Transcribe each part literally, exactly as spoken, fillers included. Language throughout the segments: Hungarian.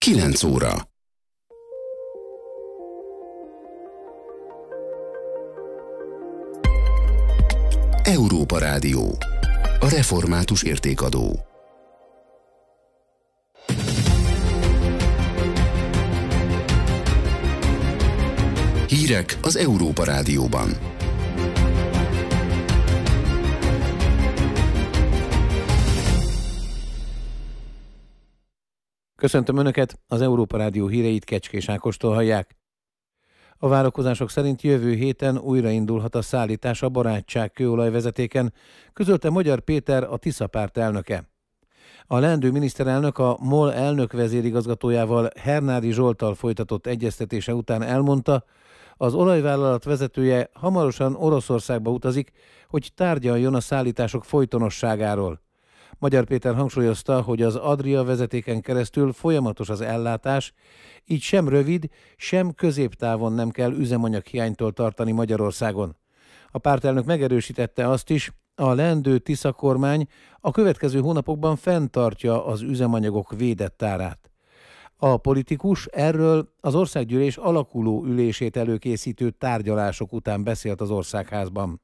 kilenc óra. Európa Rádió. A református értékadó. Hírek az Európa Rádióban. Köszöntöm Önöket, az Európa Rádió híreit Kecskés Ákostól hallják. A várakozások szerint jövő héten újraindulhat a szállítás a Barátság kőolajvezetéken, közölte Magyar Péter, a Tisza párt elnöke. A leendő miniszterelnök a MOL elnök vezérigazgatójával, Hernádi Zsolttal folytatott egyeztetése után elmondta, az olajvállalat vezetője hamarosan Oroszországba utazik, hogy tárgyaljon a szállítások folytonosságáról. Magyar Péter hangsúlyozta, hogy az Adria vezetéken keresztül folyamatos az ellátás, így sem rövid, sem középtávon nem kell üzemanyaghiánytól tartani Magyarországon. A pártelnök megerősítette azt is, a leendő Tisza kormány a következő hónapokban fenntartja az üzemanyagok védett tárát. A politikus erről az országgyűlés alakuló ülését előkészítő tárgyalások után beszélt az Országházban.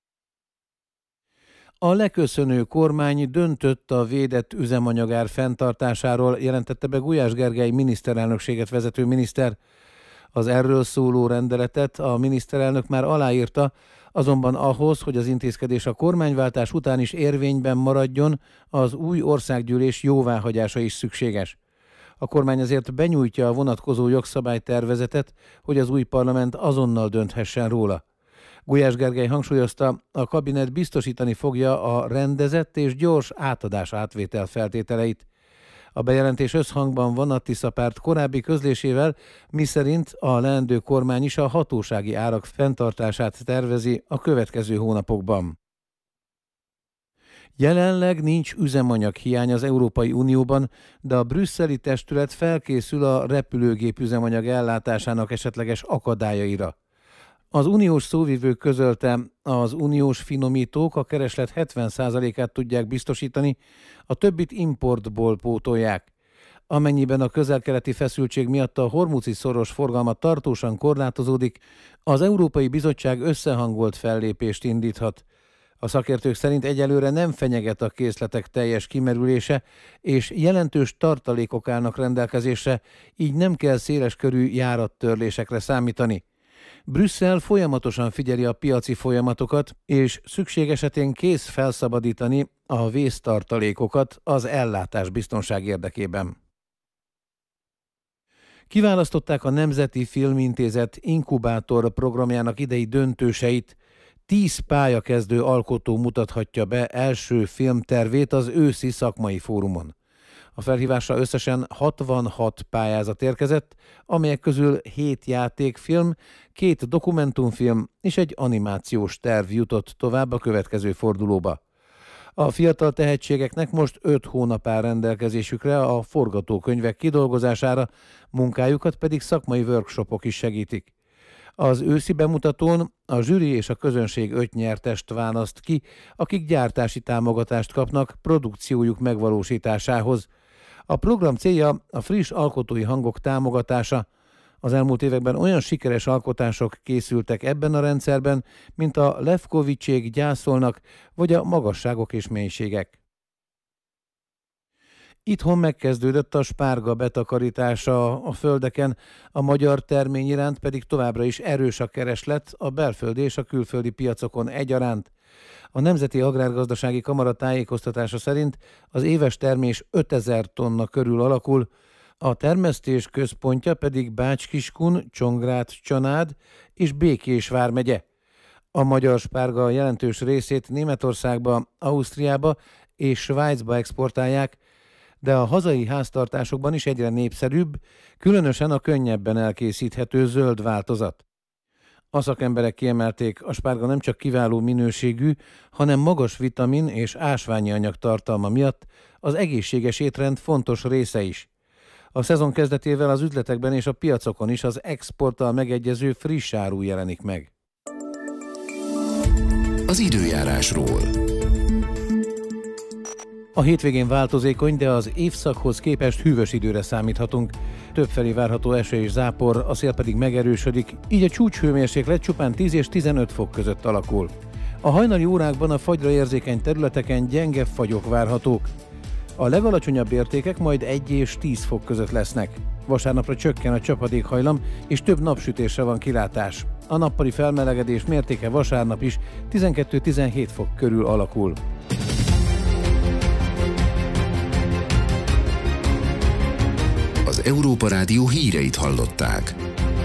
A leköszönő kormány döntött a védett üzemanyagár fenntartásáról, jelentette be Gulyás Gergely miniszterelnökséget vezető miniszter. Az erről szóló rendeletet a miniszterelnök már aláírta, azonban ahhoz, hogy az intézkedés a kormányváltás után is érvényben maradjon, az új országgyűlés jóváhagyása is szükséges. A kormány azért benyújtja a vonatkozó jogszabálytervezetet, hogy az új parlament azonnal dönthessen róla. Gulyás Gergely hangsúlyozta, a kabinet biztosítani fogja a rendezett és gyors átadás átvétel feltételeit. A bejelentés összhangban van a Tisza párt korábbi közlésével, miszerint a leendő kormány is a hatósági árak fenntartását tervezi a következő hónapokban. Jelenleg nincs üzemanyaghiány az Európai Unióban, de a brüsszeli testület felkészül a repülőgép üzemanyag ellátásának esetleges akadályaira. Az uniós szóvivő közölte, az uniós finomítók a kereslet hetven százalékát tudják biztosítani, a többit importból pótolják. Amennyiben a közel-keleti feszültség miatt a hormuzi szoros forgalma tartósan korlátozódik, az Európai Bizottság összehangolt fellépést indíthat. A szakértők szerint egyelőre nem fenyeget a készletek teljes kimerülése, és jelentős tartalékok állnak rendelkezésre, így nem kell széleskörű járattörlésekre számítani. Brüsszel folyamatosan figyeli a piaci folyamatokat, és szükség esetén kész felszabadítani a vésztartalékokat az ellátás biztonság érdekében. Kiválasztották a Nemzeti Filmintézet inkubátor programjának idei döntőseit. Tíz pályakezdő alkotó mutathatja be első filmtervét az őszi szakmai fórumon. A felhívásra összesen hatvanhat pályázat érkezett, amelyek közül hét játékfilm, két dokumentumfilm és egy animációs terv jutott tovább a következő fordulóba. A fiatal tehetségeknek most öt hónap áll rendelkezésükre a forgatókönyvek kidolgozására, munkájukat pedig szakmai workshopok is segítik. Az őszi bemutatón a zsűri és a közönség öt nyertest választ ki, akik gyártási támogatást kapnak produkciójuk megvalósításához. A program célja a friss alkotói hangok támogatása. Az elmúlt években olyan sikeres alkotások készültek ebben a rendszerben, mint a Lefkovicsék gyászolnak, vagy a Magasságok és mélységek. Itthon megkezdődött a spárga betakarítása a földeken, a magyar termény iránt pedig továbbra is erős a kereslet a belföldi és a külföldi piacokon egyaránt. A Nemzeti Agrárgazdasági Kamara tájékoztatása szerint az éves termés ötezer tonna körül alakul, a termesztés központja pedig Bács-Kiskun, Csongrád-Csanád és Békés vármegye. A magyar spárga jelentős részét Németországba, Ausztriába és Svájcba exportálják, de a hazai háztartásokban is egyre népszerűbb, különösen a könnyebben elkészíthető zöld változat. A szakemberek kiemelték, a spárga nem csak kiváló minőségű, hanem magas vitamin és ásványi anyag tartalma miatt az egészséges étrend fontos része is. A szezon kezdetével az üzletekben és a piacokon is az exporttal megegyező friss áru jelenik meg. Az időjárásról. A hétvégén változékony, de az évszakhoz képest hűvös időre számíthatunk. Többfelé várható eső és zápor, a szél pedig megerősödik, így a csúcshőmérséklet csupán tíz és tizenöt fok között alakul. A hajnali órákban a fagyra érzékeny területeken gyenge fagyok várhatók. A legalacsonyabb értékek majd egy és tíz fok között lesznek. Vasárnapra csökken a csapadékhajlam, és több napsütésre van kilátás. A nappali felmelegedés mértéke vasárnap is tizenkettő-tizenhét fok körül alakul. Az Európa Rádió híreit hallották.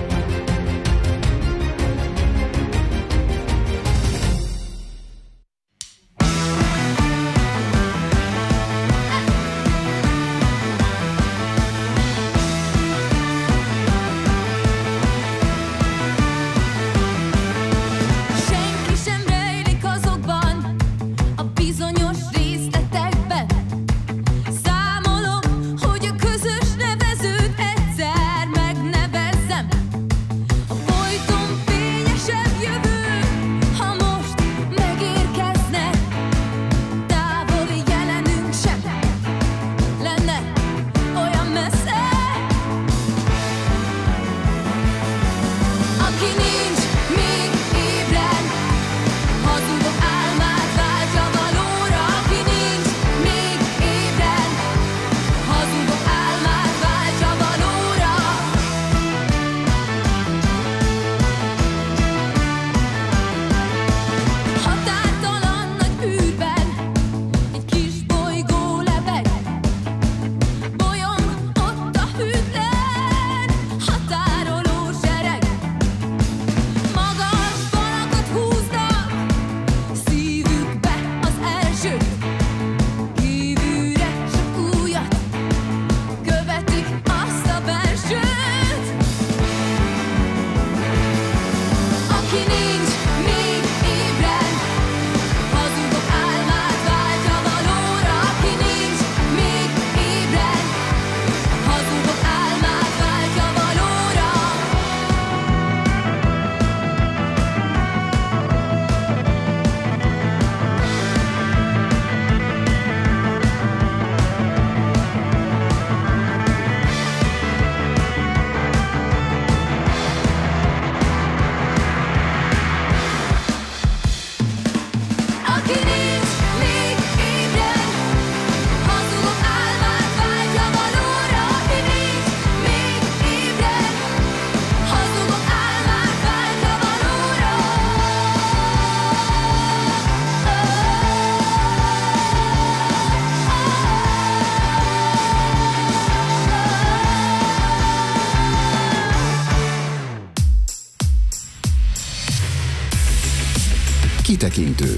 Kitekintő.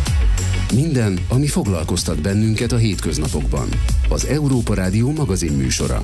Minden, ami foglalkoztat bennünket a hétköznapokban. Az Európa Rádió magazin műsora.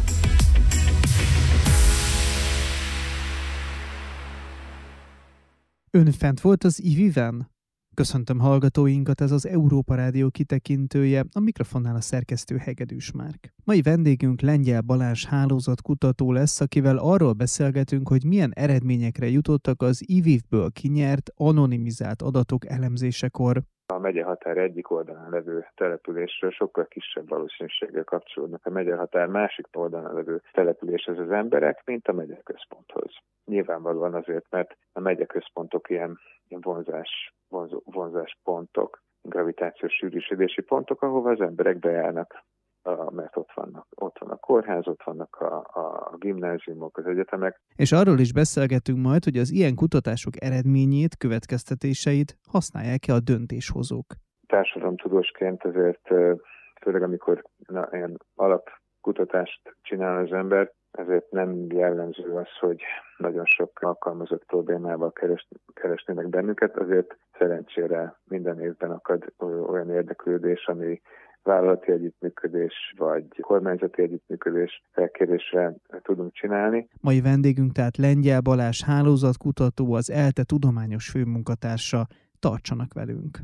Ön fent volt az i vé-ben? Köszöntöm hallgatóinkat, ez az Európa Rádió kitekintője, a mikrofonnál a szerkesztő Hegedűs Márk. Mai vendégünk Lengyel Balázs hálózatkutató lesz, akivel arról beszélgetünk, hogy milyen eredményekre jutottak az i vé-ből kinyert, anonimizált adatok elemzésekor. A megyehatár egyik oldalán levő településről sokkal kisebb valószínűséggel kapcsolódnak a megyehatár másik oldalán levő településhez az emberek, mint a megyeközponthoz. Nyilvánvalóan azért, mert a megyeközpontok ilyen, ilyen vonzás, vonzó, vonzáspontok, gravitációs sűrűsödési pontok, ahova az emberek bejárnak, mert ott vannak, ott van a kórház, ott vannak a, a gimnáziumok, az egyetemek. És arról is beszélgetünk majd, hogy az ilyen kutatások eredményét, következtetéseit használják-e a döntéshozók. Társadalomtudósként azért, főleg amikor na, ilyen alapkutatást csinál az ember, ezért nem jellemző az, hogy nagyon sok alkalmazott problémával keres, keresnének bennünket, azért szerencsére minden évben akad olyan érdeklődés, ami vállalati együttműködés vagy kormányzati együttműködés felkérésre tudunk csinálni. Mai vendégünk tehát Lengyel Balázs hálózatkutató, az ELTE tudományos főmunkatársa. Tartsanak velünk!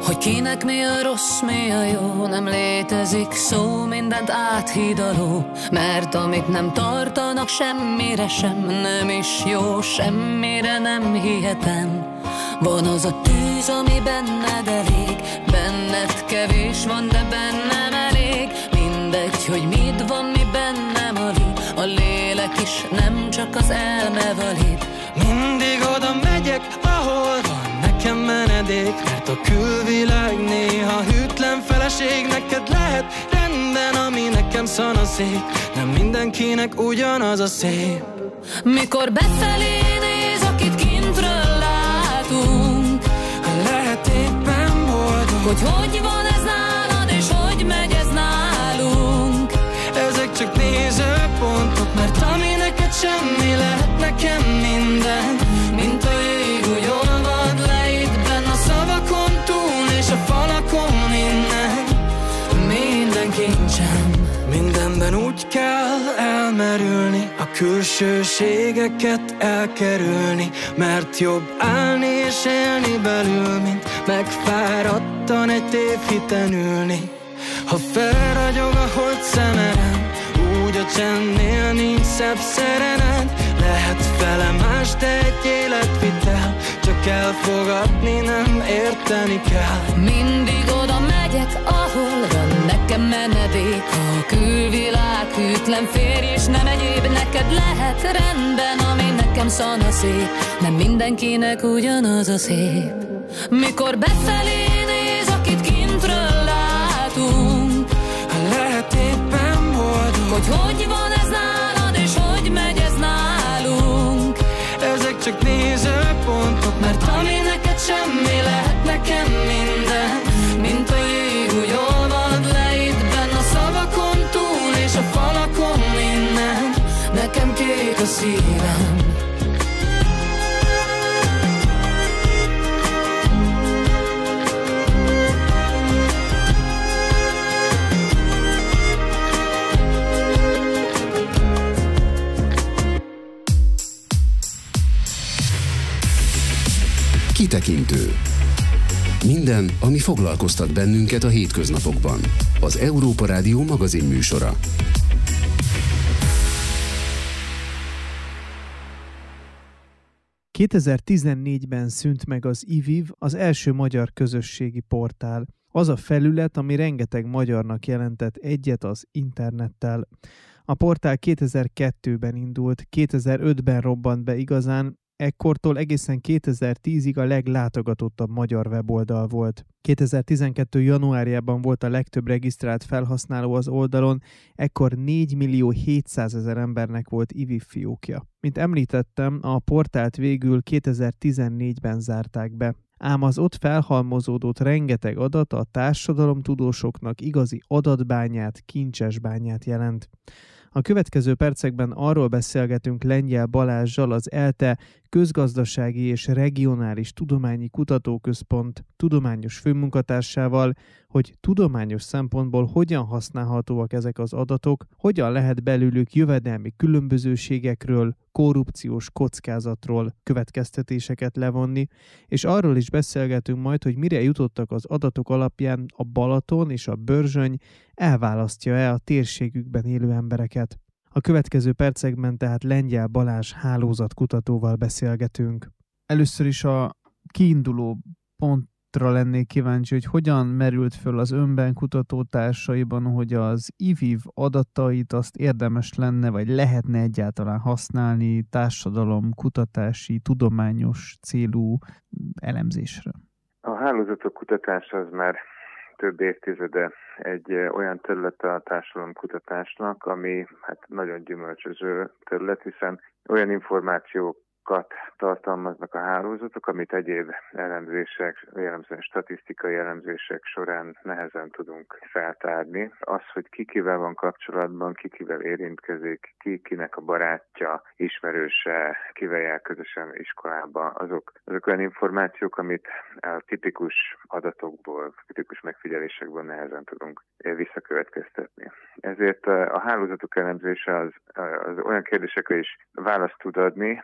Hogy kinek mi a rossz, mi a jó, nem létezik szó, mindent áthidaló. Mert amit nem tartanak semmire sem, nem is jó, semmire nem hihetem. Van az a tűz, ami benned elég, benned kevés van, de bennem elég. Mindegy, hogy mit van, mi bennem alig, a lélek is nem csak az elme valid. Mindig oda megyek, ahol van nekem menedék, mert a külvilág néha hűtlen feleség. Neked lehet rendben, ami nekem szanaszék, nem mindenkinek ugyanaz a szép. Mikor befelé néz, akit kintről látunk, lehet éppen boldog, hogy hogy van ez nálad, és hogy megy ez nálunk. Ezek csak nézőpontok, mert ami neked semmi, lehet nekem minden. Mint a jég, úgy olvad le itt benn a szavakon túl, és a falakon innen. Minden kincsem, mindenben úgy kell elmerülni, a külsőségeket elkerülni, mert jobb állni és élni belül, mint megfáradtan egy tévhiten ülni. Ha felragyog a holt szemerem, úgy a csendnél nincs szebb szerened. Lehet fele más, de egy életvitel, csak elfogadni nem érteni kell. Mindig oda megyek, ahol van nekem menedék, ha a külvilág hűtlen férj, és nem egyéb, neked lehet rendben, ami nekem szanaszék, nem mindenkinek ugyanaz a szép. Mikor befelé néz, akit kintről látunk, lehet éppen boldog, hogy hogy van ez nálad, és hogy megy ez nálunk. Ezek csak nézőpontok, mert ami neked semmi, lehet nekem minden. Mint a jég, úgy olvad le itt benn a szavakon túl, és a falakon innen. Nekem kék a szívem. Kitekintő. Minden, ami foglalkoztat bennünket a hétköznapokban. Az Európa Rádió magazinműsora. kétezer-tizennégyben szűnt meg az i vé i vé, az első magyar közösségi portál. Az a felület, ami rengeteg magyarnak jelentett egyet az internettel. A portál kétezer-kettőben indult, kétezer-ötben robbant be igazán, ekkortól egészen kétezer-tízig a leglátogatottabb magyar weboldal volt. kétezer-tizenkettő januárjában volt a legtöbb regisztrált felhasználó az oldalon, ekkor négymillió hétszázezer embernek volt i vé i vé fiókja. Mint említettem, a portált végül kétezer-tizennégyben zárták be. Ám az ott felhalmozódott rengeteg adat a társadalomtudósoknak igazi adatbányát, kincsesbányát jelent. A következő percekben arról beszélgetünk Lengyel Balázssal, az ELTE Közgazdasági és Regionális Tudományi Kutatóközpont tudományos főmunkatársával, hogy tudományos szempontból hogyan használhatóak ezek az adatok, hogyan lehet belőlük jövedelmi különbözőségekről, korrupciós kockázatról következtetéseket levonni, és arról is beszélgetünk majd, hogy mire jutottak az adatok alapján a Balaton és a Börzsöny, elválasztja-e a térségükben élő embereket. A következő percekben tehát Lengyel Balázs hálózatkutatóval beszélgetünk. Először is a kiinduló pontra lennék kíváncsi, hogy hogyan merült föl az önben kutatótársaiban, hogy az i vé i vé adatait azt érdemes lenne, vagy lehetne egyáltalán használni társadalom, kutatási, tudományos célú elemzésre. A hálózatok kutatása az már több évtizede egy olyan terület a társadalomkutatásnak, ami hát nagyon gyümölcsöző terület, hiszen olyan információkat tartalmaznak a hálózatok, amit egyéb elemzések, jellemzően statisztikai elemzések során nehezen tudunk feltárni. Az, hogy ki kivel van kapcsolatban, ki kivel érintkezik, ki kinek a barátja, ismerőse, kivel jár közösen iskolába, azok, azok olyan információk, amit a tipikus adatokból, tipikus megfigyelésekből nehezen tudunk visszakövetkeztetni. Ezért a hálózatok elemzése az, az olyan kérdésekre is választ tud adni,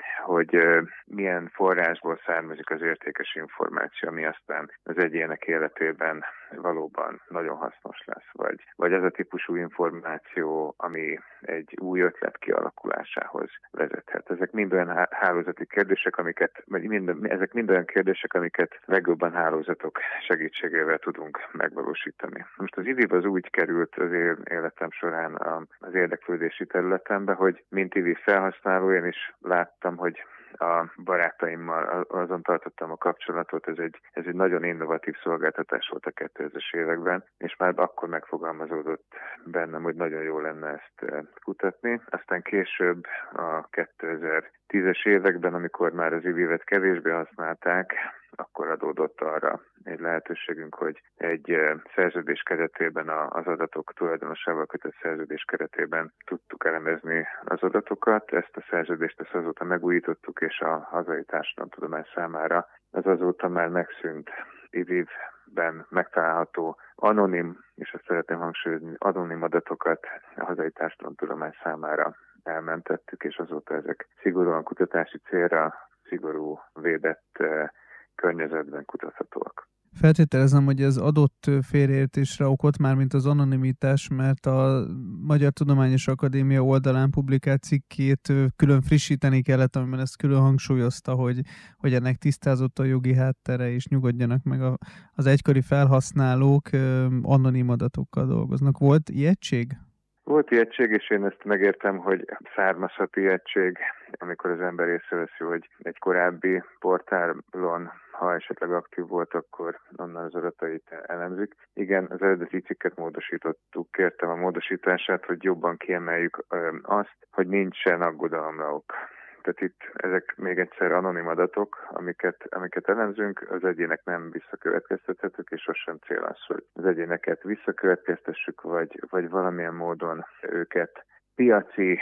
hogy milyen forrásból származik az értékes információ, ami aztán az egyének életében valóban nagyon hasznos lesz, vagy, vagy az a típusú információ, ami egy új ötlet kialakulásához vezethet. Ezek mind olyan hálózati kérdések, amiket, vagy mind, ezek mind olyan kérdések, amiket legjobban hálózatok segítségével tudunk megvalósítani. Most az i vé i az úgy került az én életem során az érdeklődési területembe, hogy mint i vé i felhasználó én is láttam, hogy a barátaimmal azon tartottam a kapcsolatot, ez egy, ez egy nagyon innovatív szolgáltatás volt a kétezres években, és már akkor megfogalmazódott bennem, hogy nagyon jó lenne ezt kutatni. Aztán később a kétezer-tízes években, amikor már az i vé i-et kevésbé használták, akkor adódott arra egy lehetőségünk, hogy egy szerződés keretében, az adatok tulajdonosával kötött szerződés keretében tudtuk elemezni az adatokat. Ezt a szerződést ezt azóta megújítottuk, és a hazai társadalomtudomány számára az azóta már megszűnt i vé i-ben megtalálható anonim, és azt szeretném hangsúlyozni, anonim adatokat a hazai társadalomtudomány számára elmentettük, és azóta ezek szigorúan kutatási célra, szigorú védett környezetben kutathatóak. Feltételezem, hogy ez adott félreértésre okot már, mint az anonimitás, mert a Magyar Tudományos Akadémia oldalán publikált cikkét külön frissíteni kellett, amiben ezt külön hangsúlyozta, hogy, hogy ennek tisztázott a jogi háttere, és nyugodjanak meg a, az egykori felhasználók anonim adatokkal dolgoznak. Volt ijegység? Volt ijegység, és én ezt megértem, hogy származhat ijegység, amikor az ember észreveszi, hogy egy korábbi portálon, ha esetleg aktív volt, akkor onnan az adatait elemzik. Igen, az eredeti cikket módosítottuk, kértem a módosítását, hogy jobban kiemeljük azt, hogy nincsen aggodalomra ok. Tehát itt ezek még egyszer anonim adatok, amiket, amiket elemzünk, az egyének nem visszakövetkeztethetők, és sosem cél az, hogy az egyéneket visszakövetkeztessük, vagy, vagy valamilyen módon őket piaci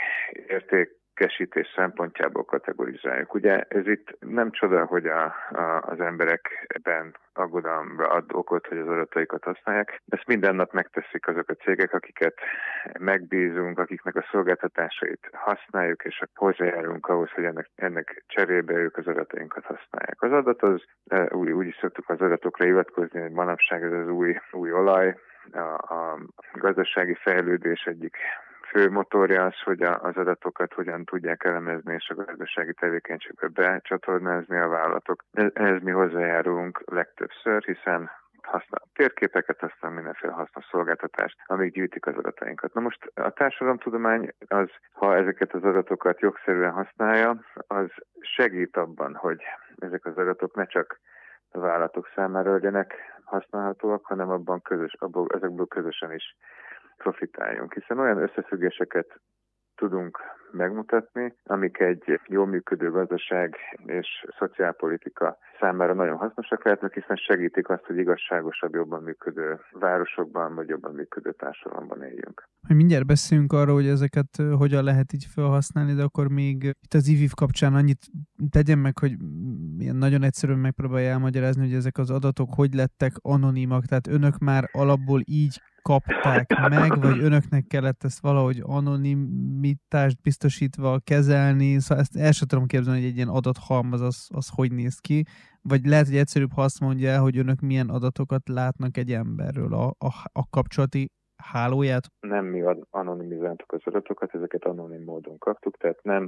értékesítés szempontjából kategorizáljuk. Ugye ez itt nem csoda, hogy a, a, az emberekben aggodalomra ad okot, hogy az adataikat használják. Ezt minden nap megteszik azok a cégek, akiket megbízunk, akiknek a szolgáltatásait használjuk, és hozzájárulunk ahhoz, hogy ennek, ennek cserébe ők az adatainkat használják. Az adat az, úgy, úgy is szoktuk az adatokra hivatkozni, hogy manapság ez az új, új olaj, a, a gazdasági fejlődés egyik fő motorja az, hogy az adatokat hogyan tudják elemezni és a gazdasági tevékenységbe becsatornázni a vállalatok. Ehhez mi hozzájárulunk legtöbbször, hiszen használ térképeket, használ mindenféle hasznos szolgáltatást, amíg gyűjtik az adatainkat. Na most a társadalomtudomány az, ha ezeket az adatokat jogszerűen használja, az segít abban, hogy ezek az adatok ne csak a vállalatok számára legyenek használhatóak, hanem abban közös, abból, ezekből közösen is profitáljunk, hiszen olyan összefüggéseket tudunk megmutatni, amik egy jól működő gazdaság és szociálpolitika számára nagyon hasznosak lehetnek, hiszen segítik azt, hogy igazságosabb, jobban működő városokban, vagy jobban működő társadalomban éljünk. Hogy mindjárt beszélünk arról, hogy ezeket hogyan lehet így felhasználni, de akkor még itt az i vé i kapcsán annyit tegyen meg, hogy ilyen nagyon egyszerűen megpróbálja elmagyarázni, hogy ezek az adatok hogy lettek anonimak, tehát önök már alapból így kapták meg, vagy önöknek kellett ezt valahogy anonimitást biztosítva kezelni, szóval ezt el sem tudom képzelni, hogy egy ilyen adathalmaz az, az hogy néz ki, vagy lehet, hogy egyszerűbb, ha azt mondja, hogy önök milyen adatokat látnak egy emberről, a, a, a kapcsolati hálóját? Nem mi anonimizáltuk az adatokat, ezeket anonim módon kaptuk, tehát nem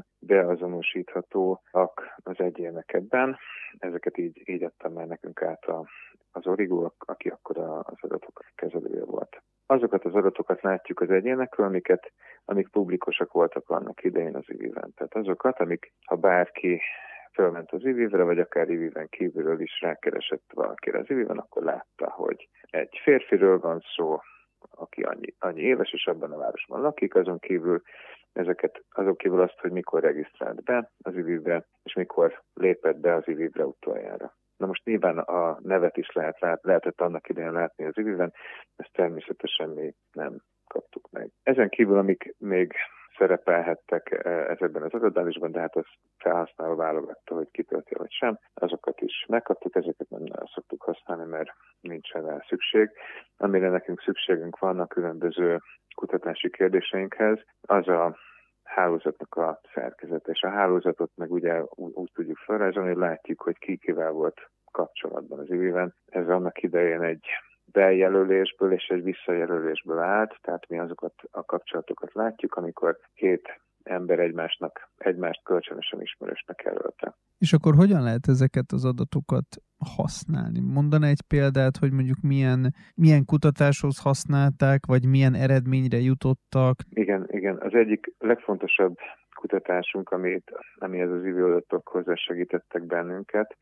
beazonosíthatóak az egyének ebben. Ezeket így, így adtam már nekünk át a, az Origo, aki akkor az adatok kezelője volt. Azokat az adatokat látjuk az egyénekről, amiket, amik publikusak voltak annak idején az i vé i-ben. Tehát azokat, amik, ha bárki fölment az i vé i-re, vagy akár i vé i-ben kívülről is rákeresett valakire az i vé i-ben, akkor látta, hogy egy férfiről van szó, aki annyi, annyi éves, és abban a városban lakik, azon kívül ezeket, azon kívül azt, hogy mikor regisztrált be az i vé i-be, és mikor lépett be az i vé i-be utoljára. Na most nyilván a nevet is lehet, lehetett annak idején látni az i vé i-ben, ezt természetesen mi nem kaptuk meg. Ezen kívül, amik még szerepelhettek ezekben az adatbázisban, de hát az felhasználó válogatta, hogy kitölti vagy sem. Azokat is megkaptuk, ezeket nem szoktuk használni, mert nincsen rá szükség. Amire nekünk szükségünk van a különböző kutatási kérdéseinkhez, az a hálózatnak a szerkezete. És a hálózatot meg ugye úgy, úgy tudjuk felrajzolni, hogy látjuk, hogy ki kivel volt kapcsolatban az ivében. Ez annak idején egy bejelölésből és egy visszajelölésből állt, tehát mi azokat a kapcsolatokat látjuk, amikor két ember egymásnak, egymást kölcsönösen ismerősnek jelölte. És akkor hogyan lehet ezeket az adatokat használni? Mondaná egy példát, hogy mondjuk milyen, milyen kutatáshoz használták, vagy milyen eredményre jutottak? Igen, igen. Az egyik legfontosabb kutatásunk, amit, ami ez az I V I adatok hozzásegítettek bennünket,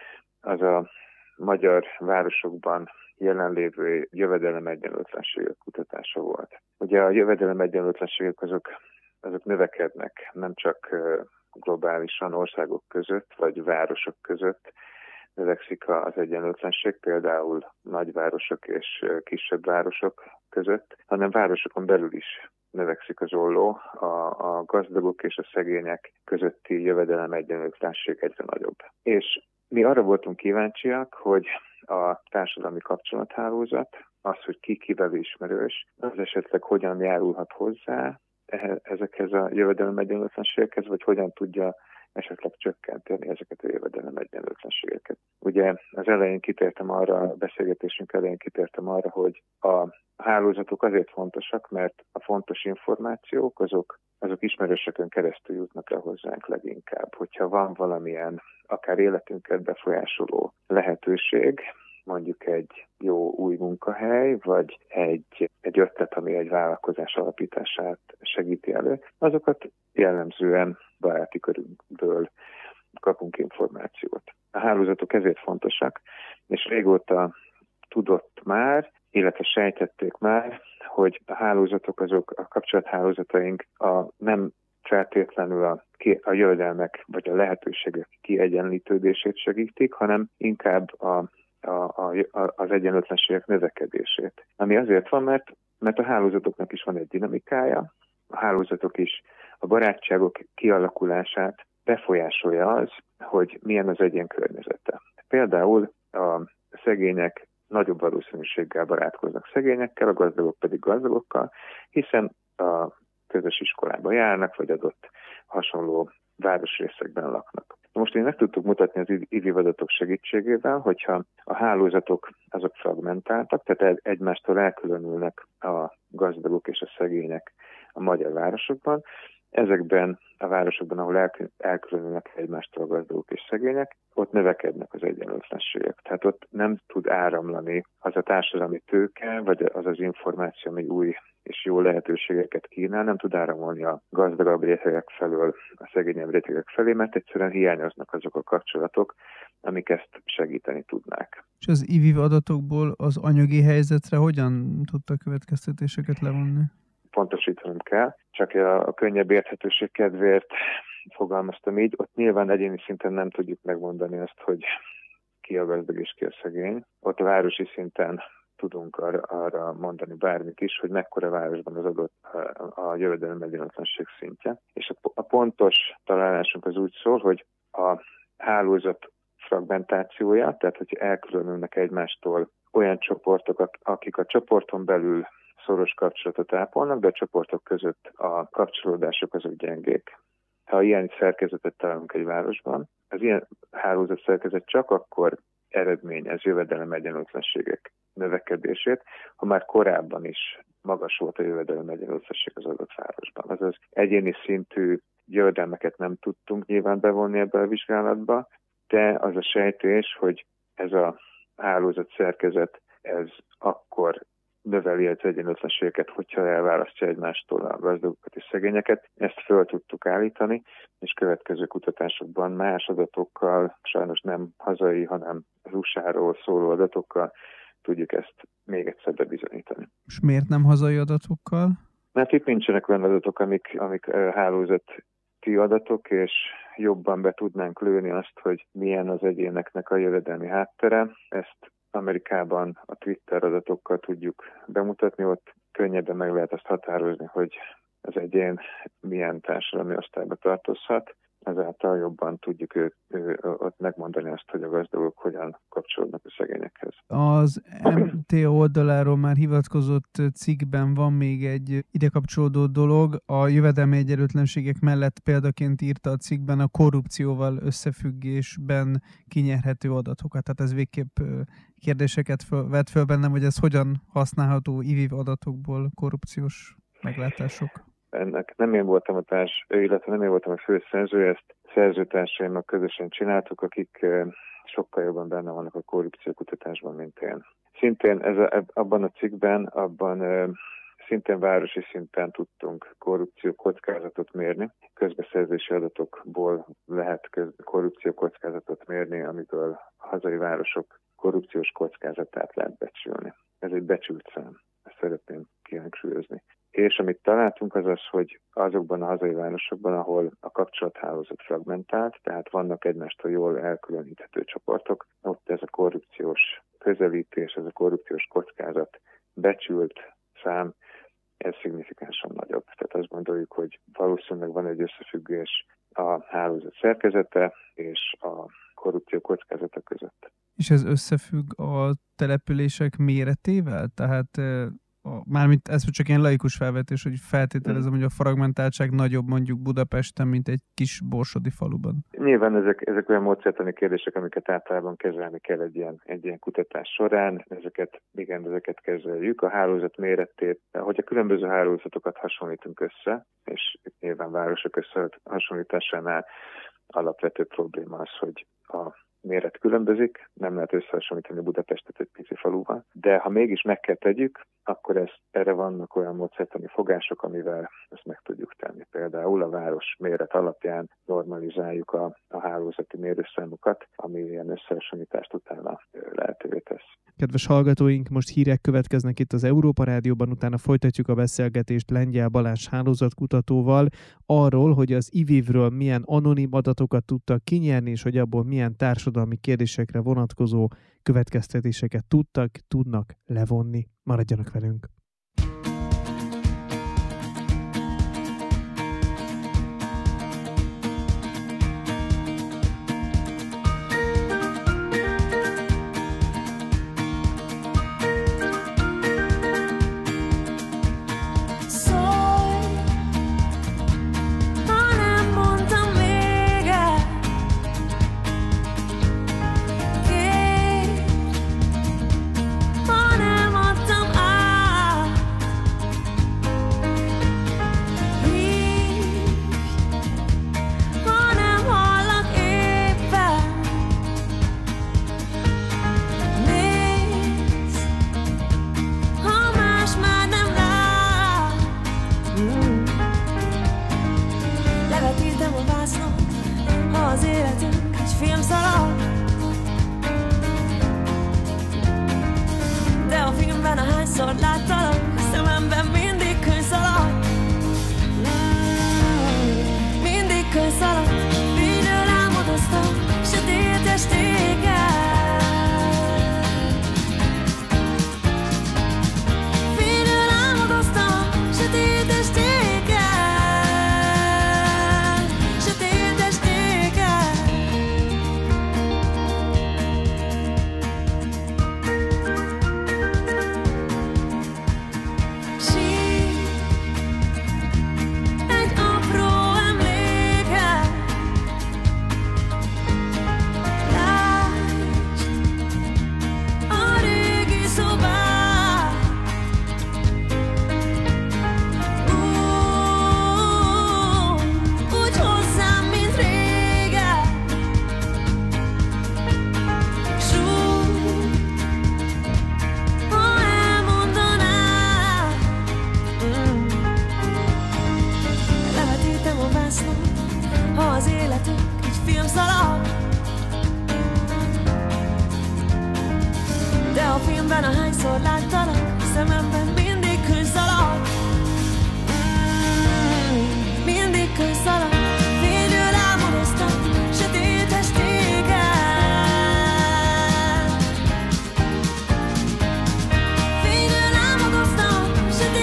az a magyar városokban jelenlévő jövedelem egyenlőtlenségek kutatása volt. Ugye a jövedelem egyenlőtlenségek azok, azok növekednek, nem csak globálisan országok között, vagy városok között növekszik az egyenlőtlenség, például nagyvárosok és kisebb városok között, hanem városokon belül is növekszik az olló, a, a gazdagok és a szegények közötti jövedelem egyenlőtlenség egyre nagyobb. És mi arra voltunk kíváncsiak, hogy a társadalmi kapcsolathálózat, az, hogy ki kivel ismerős, az esetleg hogyan járulhat hozzá ezekhez a jövedelem egyenlőtlenségekhez, vagy hogyan tudja esetleg csökkenteni ezeket a jövedelem egyenlőtlenségeket. Ugye az elején kitértem arra, a beszélgetésünk elején kitértem arra, hogy a hálózatok azért fontosak, mert a fontos információk azok, azok ismerősökön keresztül jutnak el hozzánk leginkább. Hogyha van valamilyen, akár életünket befolyásoló lehetőség, mondjuk egy jó új munkahely, vagy egy, egy ötlet, ami egy vállalkozás alapítását segíti elő, azokat jellemzően baráti körünkből kapunk információt. A hálózatok ezért fontosak, és régóta tudott már, illetve sejtették már, hogy a hálózatok, azok a kapcsolathálózataink a nem feltétlenül a, a jövedelmek vagy a lehetőségek kiegyenlítődését segítik, hanem inkább a A, a, az egyenlőtlenségek növekedését. Ami azért van, mert, mert a hálózatoknak is van egy dinamikája, a hálózatok is a barátságok kialakulását befolyásolja az, hogy milyen az egyén környezete. Például a szegények nagyobb valószínűséggel barátkoznak szegényekkel, a gazdagok pedig gazdagokkal, hiszen a közös iskolába járnak, vagy adott hasonló városrészekben laknak. Most én meg tudtuk mutatni az I V I adatok segítségével, hogyha a hálózatok azok fragmentáltak, tehát egymástól elkülönülnek a gazdagok és a szegények a magyar városokban. Ezekben a városokban, ahol elkülönülnek egymástól a gazdagok és szegények, ott növekednek az egyenlőtlenségek. Tehát ott nem tud áramlani az a társadalmi tőke, vagy az az információ, ami új és jó lehetőségeket kínál, nem tud áramolni a gazdagabb rétegek felől a szegényebb rétegek felé, mert egyszerűen hiányoznak azok a kapcsolatok, amik ezt segíteni tudnák. És az I V I adatokból az anyagi helyzetre hogyan tudtak következtetéseket levonni? Pontosítanom kell, csak a könnyebb érthetőség kedvéért fogalmaztam így. Ott nyilván egyéni szinten nem tudjuk megmondani azt, hogy ki a gazdag és ki a szegény. Ott a városi szinten tudunk arra, arra mondani bármit is, hogy mekkora városban az adott a, a jövedelem egyenlőtlenség szintje. És a, a pontos találásunk az úgy szól, hogy a hálózat fragmentációja, tehát hogy elkülönülnek egymástól olyan csoportok, akik a csoporton belül szoros kapcsolatot ápolnak, de a csoportok között a kapcsolódások azok gyengék. Ha ilyen szerkezetet találunk egy városban, az ilyen hálózat szerkezet csak akkor eredményez jövedelem egyenlőtlenségek növekedését, ha már korábban is magas volt a jövedelem egyenlőtlenség az adott városban. Azaz egyéni szintű jövedelmeket nem tudtunk nyilván bevonni ebbe a vizsgálatba, de az a sejtés, hogy ez a hálózat szerkezet, ez akkor növeli az egyenlőtlenségeket, hogyha elválasztja egymástól a gazdagokat és szegényeket. Ezt föl tudtuk állítani, és következő kutatásokban más adatokkal, sajnos nem hazai, hanem az u es á-ról szóló adatokkal tudjuk ezt még egyszer bebizonyítani. És miért nem hazai adatokkal? Mert itt nincsenek olyan adatok, amik, amik hálózati adatok, és jobban be tudnánk lőni azt, hogy milyen az egyéneknek a jövedelmi háttere. Ezt Amerikában a Twitter adatokkal tudjuk bemutatni, ott könnyebben meg lehet azt határozni, hogy az egyén milyen társadalmi osztályba tartozhat. ezáltal jobban tudjuk őt, ő, ott megmondani azt, hogy a gazdagok hogyan kapcsolódnak a szegényekhez. Az em té oldaláról már hivatkozott cikkben van még egy ide kapcsolódó dolog. A jövedelmi egyenlőtlenségek mellett példaként írta a cikkben a korrupcióval összefüggésben kinyerhető adatokat. Tehát ez végképp kérdéseket föl, vett föl bennem, hogy ez hogyan használható i vé adatokból korrupciós meglátások. Ennek nem én voltam a társ, illetve nem én voltam a főszerzője, ezt szerzőtársaimmal közösen csináltuk, akik sokkal jobban benne vannak a korrupciókutatásban, mint én. Szintén ez a, abban a cikkben, abban szintén városi szinten tudtunk korrupció kockázatot mérni. Közbeszerzési adatokból lehet korrupció kockázatot mérni, amiből a hazai városok korrupciós kockázatát lehet becsülni. Ez egy becsült szám, ezt szeretném kihangsúlyozni. És amit találtunk az az, hogy azokban a hazai városokban, ahol a kapcsolathálózat fragmentált, tehát vannak egymástól jól elkülöníthető csoportok, ott ez a korrupciós közelítés, ez a korrupciós kockázat becsült szám, ez szignifikánsan nagyobb. Tehát azt gondoljuk, hogy valószínűleg van egy összefüggés a hálózat szerkezete és a korrupció kockázata között. És ez összefügg a települések méretével? Tehát A, mármint ez csak ilyen laikus felvetés, hogy feltételezem, hogy a fragmentáltság nagyobb mondjuk Budapesten, mint egy kis borsodi faluban. Nyilván ezek, ezek olyan módszertani kérdések, amiket általában kezelni kell egy ilyen, egy ilyen kutatás során. Ezeket, igen, ezeket kezeljük. A hálózat méretét, hogyha különböző hálózatokat hasonlítunk össze, és nyilván városok összehasonlításánál alapvető probléma az, hogy a méret különbözik, nem lehet összehasonlítani Budapestet egy pici faluval, de ha mégis meg kell tegyük, akkor ez, erre vannak olyan módszertani fogások, amivel ezt meg tudjuk tenni. Például a város méret alapján normalizáljuk a, a hálózati mérőszámokat, ami ilyen összehasonlítást utána lehetővé tesz. Kedves hallgatóink, most hírek következnek itt az Európa Rádióban, utána folytatjuk a beszélgetést Lengyel Balázs hálózatkutatóval arról, hogy az i vé-ről milyen anonim adatokat tudtak kinyerni, és hogy abból milyen társadalmi kérdésekre vonatkozó következtetéseket tudtak, tudnak levonni. Maradjanak velünk!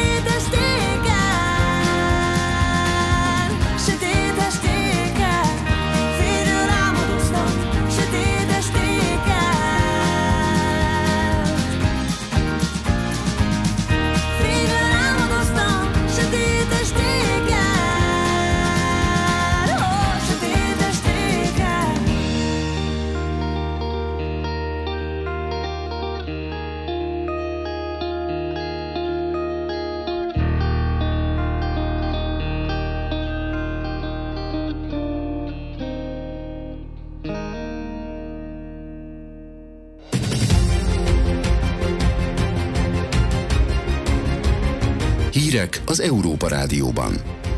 Sötét estéken Hírek az Európa Rádióban.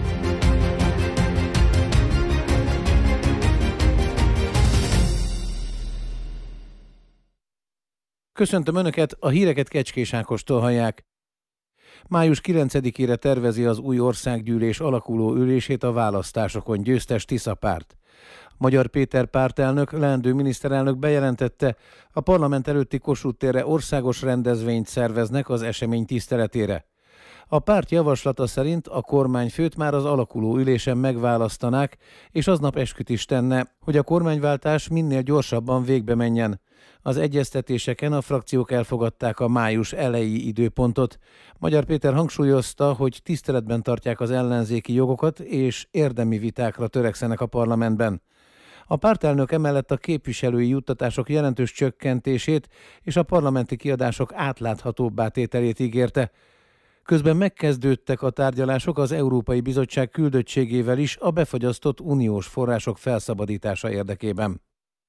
Köszöntöm Önöket, a híreket Kecskés Ákostól hallják. május kilencedikére tervezi az új országgyűlés alakuló ülését a választásokon győztes Tisza párt. Magyar Péter pártelnök, leendő miniszterelnök bejelentette, a parlament előtti Kossuth térre országos rendezvényt szerveznek az esemény tiszteletére. A párt javaslata szerint a kormányfőt már az alakuló ülésen megválasztanák, és aznap esküt is tenne, hogy a kormányváltás minél gyorsabban végbe menjen. Az egyeztetéseken a frakciók elfogadták a május eleji időpontot. Magyar Péter hangsúlyozta, hogy tiszteletben tartják az ellenzéki jogokat, és érdemi vitákra törekszenek a parlamentben. A pártelnök emellett a képviselői juttatások jelentős csökkentését és a parlamenti kiadások átláthatóbbá tételét ígérte. Közben megkezdődtek a tárgyalások az Európai Bizottság küldöttségével is a befagyasztott uniós források felszabadítása érdekében.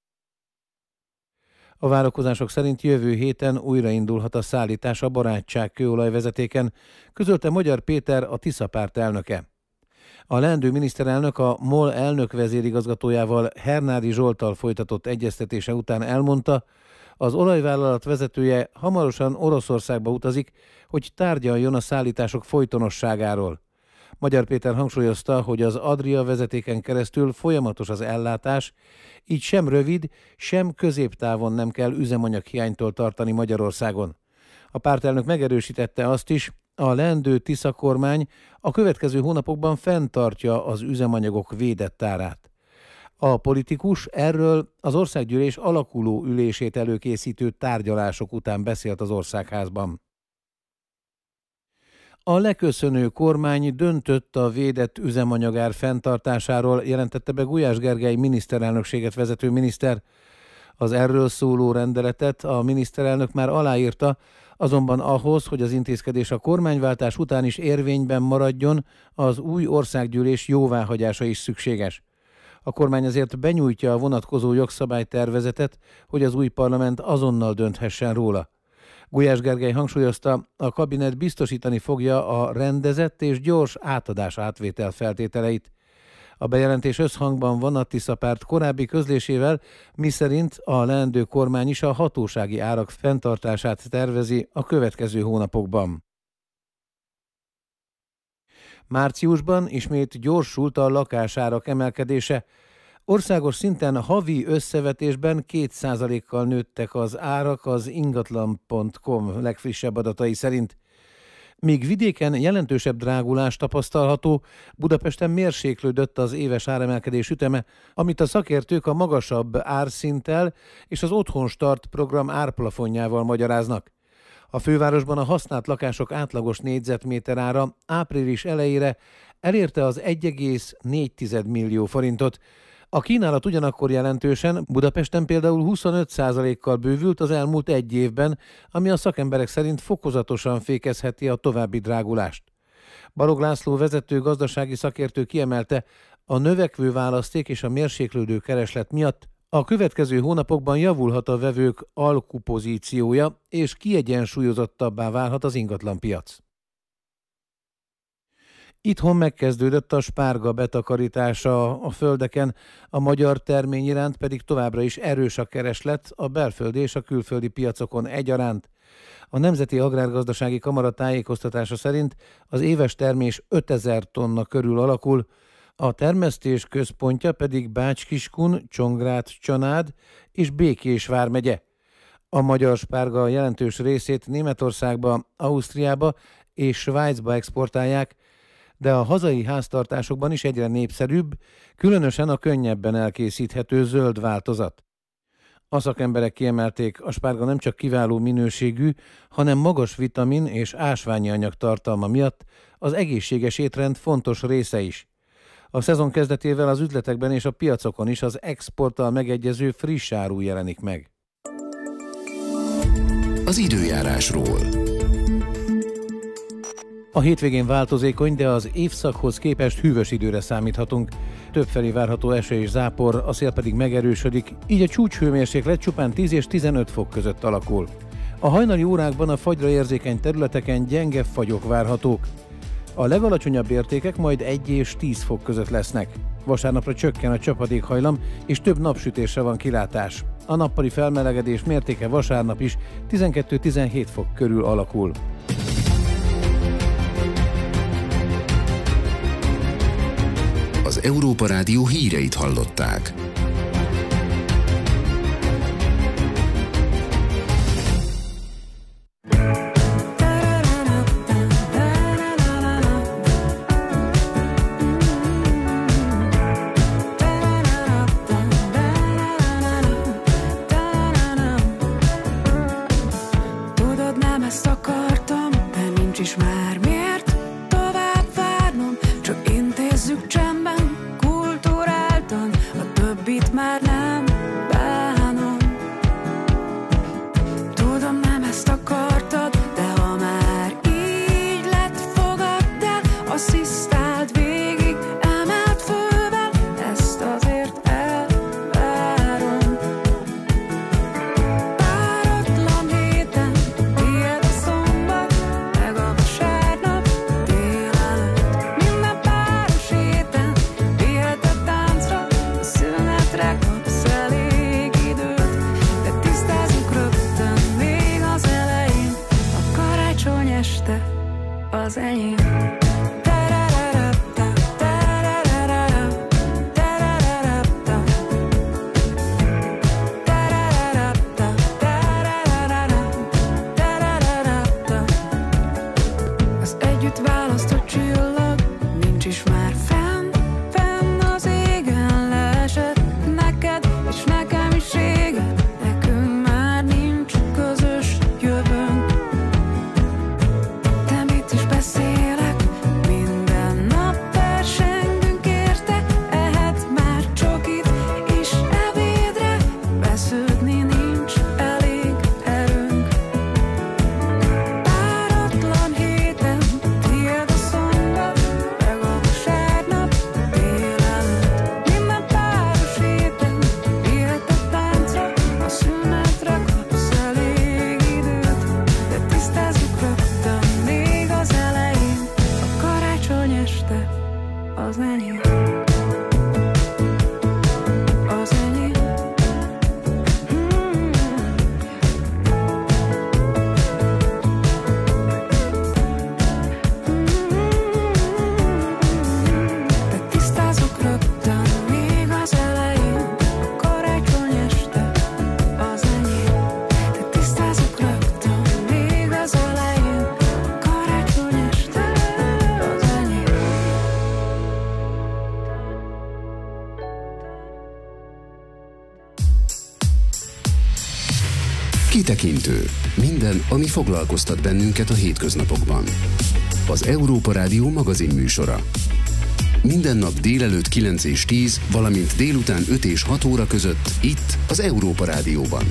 A várakozások szerint jövő héten újraindulhat a szállítás a Barátság kőolajvezetéken, közölte Magyar Péter, a Tisza párt elnöke. A leendő miniszterelnök a MOL elnök vezérigazgatójával, Hernádi Zsolttal folytatott egyeztetése után elmondta, az olajvállalat vezetője hamarosan Oroszországba utazik, hogy tárgyaljon a szállítások folytonosságáról. Magyar Péter hangsúlyozta, hogy az Adria vezetéken keresztül folyamatos az ellátás, így sem rövid, sem középtávon nem kell üzemanyaghiánytól tartani Magyarországon. A pártelnök megerősítette azt is, a leendő Tisza kormány a következő hónapokban fenntartja az üzemanyagok védett tárát. A politikus erről az országgyűlés alakuló ülését előkészítő tárgyalások után beszélt az Országházban. A leköszönő kormány döntött a védett üzemanyagár fenntartásáról, jelentette be Gulyás Gergely miniszterelnökséget vezető miniszter. Az erről szóló rendeletet a miniszterelnök már aláírta, azonban ahhoz, hogy az intézkedés a kormányváltás után is érvényben maradjon, az új országgyűlés jóváhagyása is szükséges. A kormány azért benyújtja a vonatkozó jogszabálytervezetet, hogy az új parlament azonnal dönthessen róla. Gulyás Gergely hangsúlyozta, a kabinet biztosítani fogja a rendezett és gyors átadás átvétel feltételeit. A bejelentés összhangban van a Tisza párt korábbi közlésével, miszerint a leendő kormány is a hatósági árak fenntartását tervezi a következő hónapokban. Márciusban ismét gyorsult a lakásárak emelkedése. Országos szinten havi összevetésben két százalékkal nőttek az árak az ingatlan pont com legfrissebb adatai szerint. Míg vidéken jelentősebb drágulás tapasztalható, Budapesten mérséklődött az éves áremelkedés üteme, amit a szakértők a magasabb árszinttel és az Otthonstart program árplafonjával magyaráznak. A fővárosban a használt lakások átlagos négyzetméter ára április elejére elérte az egy egész négy millió forintot. A kínálat ugyanakkor jelentősen, Budapesten például huszonöt százalékkal bővült az elmúlt egy évben, ami a szakemberek szerint fokozatosan fékezheti a további drágulást. Balogh László vezető gazdasági szakértő kiemelte, a növekvő választék és a mérséklődő kereslet miatt a következő hónapokban javulhat a vevők alkupozíciója, és kiegyensúlyozottabbá válhat az ingatlanpiac. Itthon megkezdődött a spárga betakarítása a földeken, a magyar termény iránt pedig továbbra is erős a kereslet a belföldi és a külföldi piacokon egyaránt. A Nemzeti Agrárgazdasági Kamara tájékoztatása szerint az éves termés ötezer tonna körül alakul, a termesztés központja pedig Bács-Kiskun, Csongrád-Csanád és Békés vármegye. A magyar spárga jelentős részét Németországba, Ausztriába és Svájcba exportálják, de a hazai háztartásokban is egyre népszerűbb, különösen a könnyebben elkészíthető zöld változat. A szakemberek kiemelték, a spárga nem csak kiváló minőségű, hanem magas vitamin és ásványi anyag tartalma miatt az egészséges étrend fontos része is. A szezon kezdetével az üzletekben és a piacokon is az exporttal megegyező friss áru jelenik meg. Az időjárásról. A hétvégén változékony, de az évszakhoz képest hűvös időre számíthatunk. Többfelé várható eső és zápor, a szél pedig megerősödik, így a csúcshőmérséklet csupán tíz és tizenöt fok között alakul. A hajnali órákban a fagyra érzékeny területeken gyenge fagyok várhatók. A legalacsonyabb értékek majd egy és tíz fok között lesznek. Vasárnapra csökken a csapadékhajlam, és több napsütésre van kilátás. A nappali felmelegedés mértéke vasárnap is tizenkettő-tizenhét fok körül alakul. Az Európa Rádió híreit hallották. Az enyém. Az együtt választott csillag nincs is már fenn, fenn az égen leesett neked, és nekem is régen, nekünk már nincs közös jövőnk. De mit is beszélek, minden nap versengünk érte, ehet már csokit is ebédre, besződni nincs elég erőnk. Páratlan héten, tiéd a szombat, meg a vasárnap délelőtt. Minden páros héten, vihet a táncra, a szünetre kapsz elég időt. De tisztázzuk rögtön még az elején, a karácsony este az enyém. Az enyém. Mm. De tisztázzuk rögtön még az elején, a karácsony este az enyém. De tisztázzuk rögtön még az elején, a karácsony este az enyém. Kitekintő. Minden, ami foglalkoztat bennünket a hétköznapokban. Az Európa Rádió magazin műsora. Minden nap délelőtt kilenc és tíz, valamint délután öt és hat óra között itt az Európa Rádióban.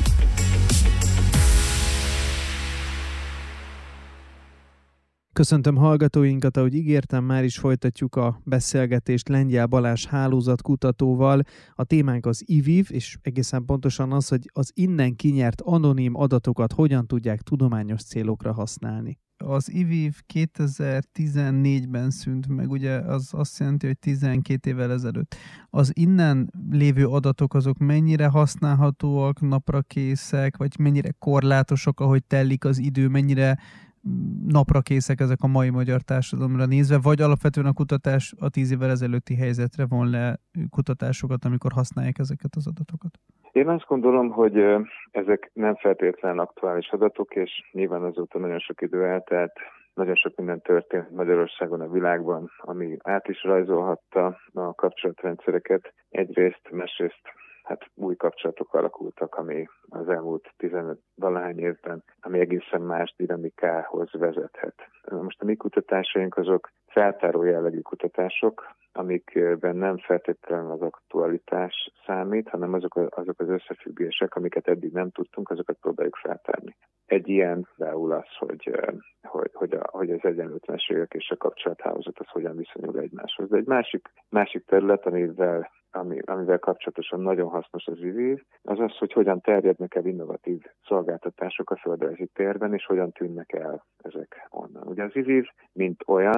Köszöntöm hallgatóinkat, ahogy ígértem, már is folytatjuk a beszélgetést Lengyel Balázs hálózatkutatóval. A témánk az i vé i vé, és egészen pontosan az, hogy az innen kinyert anonim adatokat hogyan tudják tudományos célokra használni. Az i vé i vé kétezer-tizennégyben szűnt meg, ugye az azt jelenti, hogy tizenkét évvel ezelőtt. Az innen lévő adatok azok mennyire használhatóak, naprakészek, vagy mennyire korlátosak, ahogy telik az idő, mennyire napra készek ezek a mai magyar társadalomra nézve, vagy alapvetően a kutatás a tíz évvel ezelőtti helyzetre von le kutatásokat, amikor használják ezeket az adatokat? Én azt gondolom, hogy ezek nem feltétlenül aktuális adatok, és nyilván azóta nagyon sok idő eltelt, nagyon sok minden történt Magyarországon, a világban, ami át is rajzolhatta a kapcsolatrendszereket. Egyrészt, másrészt hát új kapcsolatok alakultak, ami az elmúlt tizenöt valahány évben, ami egészen más dinamikához vezethet. Most a mi kutatásaink azok feltáró jellegű kutatások, amikben nem feltétlenül az aktualitás számít, hanem azok, azok az összefüggések, amiket eddig nem tudtunk, azokat próbáljuk feltárni. Egy ilyen például az, hogy, hogy, hogy, a, hogy az egyenlőtlenségek és a kapcsolathálózat az hogyan viszonyul egymáshoz. De egy másik, másik terület, amivel Ami, amivel kapcsolatosan nagyon hasznos az i vé i vé, az az, hogy hogyan terjednek el innovatív szolgáltatások a földrajzi térben, és hogyan tűnnek el ezek onnan. Ugye az i vé i vé, mint olyan, mint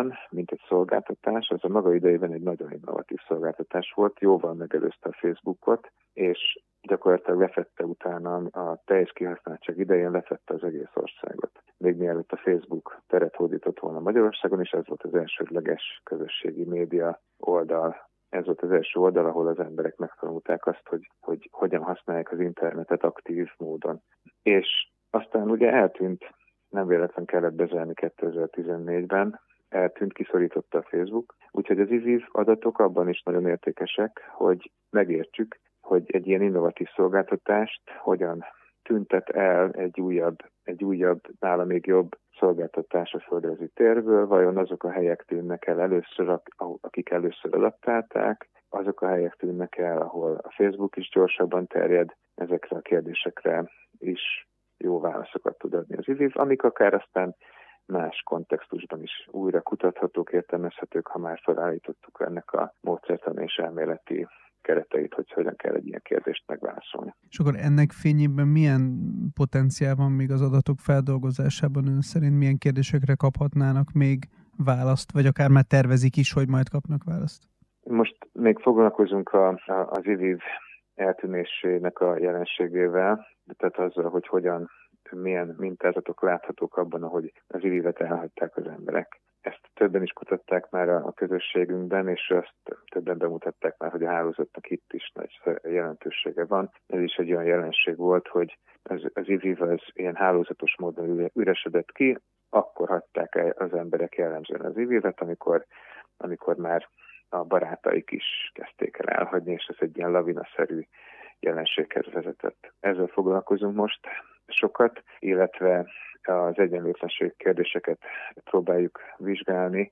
mint egy szolgáltatás, az a maga idejében egy nagyon innovatív szolgáltatás volt, jóval megelőzte a Facebookot, és gyakorlatilag lefette utána a teljes kihasználtság idején lefette az egész országot. Még mielőtt a Facebook teret hódított volna Magyarországon, és ez volt az elsődleges közösségi média oldal. Ez volt az első oldal, ahol az emberek megtanulták azt, hogy, hogy hogyan használják az internetet aktív módon. És aztán ugye eltűnt, nem véletlen kellett bezárni kétezer-tizennégyben, eltűnt, kiszorította a Facebook. Úgyhogy az i vé i vé adatok abban is nagyon értékesek, hogy megértsük, hogy egy ilyen innovatív szolgáltatást hogyan tüntet el egy újabb, egy újabb, nála még jobb szolgáltatás a földrajzi térből, vajon azok a helyek tűnnek el először, akik először adaptálták, azok a helyek tűnnek el, ahol a Facebook is gyorsabban terjed, ezekre a kérdésekre is jó válaszokat tud adni az i vé i vé, amik akár aztán más kontextusban is újra kutathatók, értelmezhetők, ha már felállítottuk ennek a módszertani és elméleti kereteit, hogy hogyan kell egy ilyen kérdést megválaszolni. És akkor ennek fényében milyen potenciál van még az adatok feldolgozásában ön szerint? Milyen kérdésekre kaphatnának még választ, vagy akár már tervezik is, hogy majd kapnak választ? Most még foglalkozunk a, a, az i vé i vé eltűnésének a jelenségével, tehát azzal, hogy hogyan, milyen mintázatok láthatók abban, ahogy az i vé i vé-et elhagyták az emberek. Ezt többen is kutatták már a közösségünkben, és azt többen bemutatták már, hogy a hálózatnak itt is nagy jelentősége van. Ez is egy olyan jelenség volt, hogy az, az i vé i vé az ilyen hálózatos módon üresedett ki, akkor hagyták el az emberek jellemzően az i vé i vé-et, amikor, amikor már a barátaik is kezdték el elhagyni, és ez egy ilyen lavinaszerű jelenséghez vezetett. Ezzel foglalkozunk most sokat, illetve az egyenlőtlenség kérdéseket próbáljuk vizsgálni,